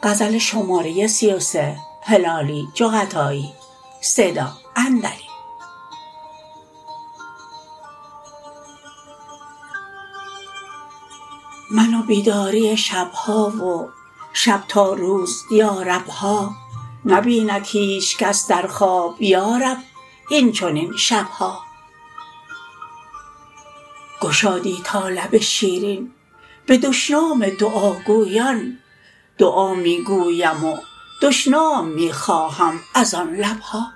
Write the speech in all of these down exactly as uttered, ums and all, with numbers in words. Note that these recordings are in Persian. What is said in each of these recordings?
غزل شماره سی و سه هلالی جغتایی صدا اندری. من و بیداری شبها و شب تا روز یاربها، نبیند هیچ کس در خواب یارب این چنین شبها. گشادی تا لب شیرین به دشنام دعاگویان، دعا می گویم و دشنام می خواهم از آن لبها.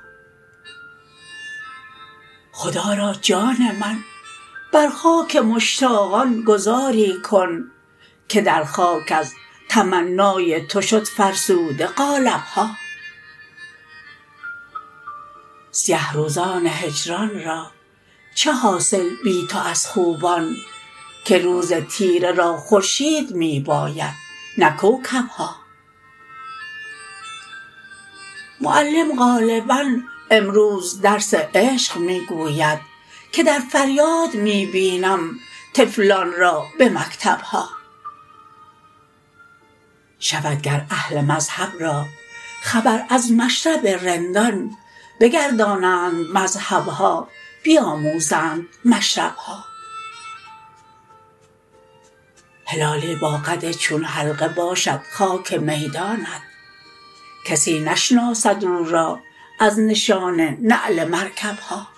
خدا را جان من بر خاک مشتاقان گذاری کن، که در خاک از تمنای تو شد فرسوده قالبها. سیه روزان هجران را چه حاصل بی تو از خوبان، که روز تیره را خورشید می باید نه کوکبها. معلم غالبا امروز درس عشق می گوید، که در فریاد می بینم طفلان را به مکتبها. شود گر اهل مذهب را خبر از مشرب رندان، بگردانند مذهبها بیاموزند مشربها. هلالی با قد چون حلقه باشد خاک میدانت، کسی نشناسد او را از نشان نعل مرکبها.